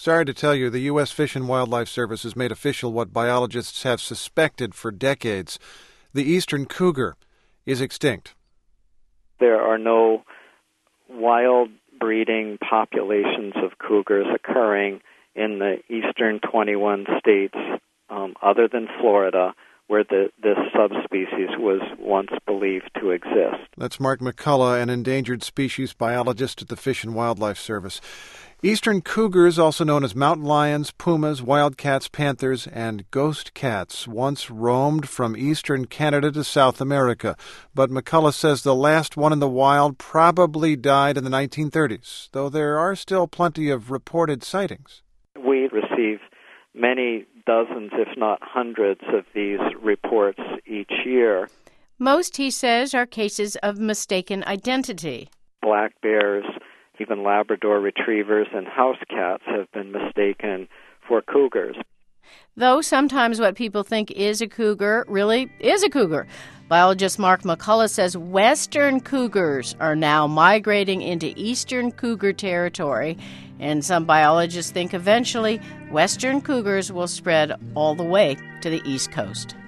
Sorry to tell you, the U.S. Fish and Wildlife Service has made official what biologists have suspected for decades. The eastern cougar is extinct. There are no wild breeding populations of cougars occurring in the eastern 21 states other than Florida, where this subspecies was once believed to exist. That's Mark McCullough, an endangered species biologist at the Fish and Wildlife Service. Eastern cougars, also known as mountain lions, pumas, wildcats, panthers, and ghost cats, once roamed from eastern Canada to South America. But McCullough says the last one in the wild probably died in the 1930s, though there are still plenty of reported sightings. We receive many dozens, if not hundreds, of these reports each year. Most, he says, are cases of mistaken identity. Black bears, even Labrador retrievers and house cats have been mistaken for cougars. Though sometimes what people think is a cougar really is a cougar. Biologist Mark McCullough says western cougars are now migrating into eastern cougar territory, and some biologists think eventually western cougars will spread all the way to the East Coast.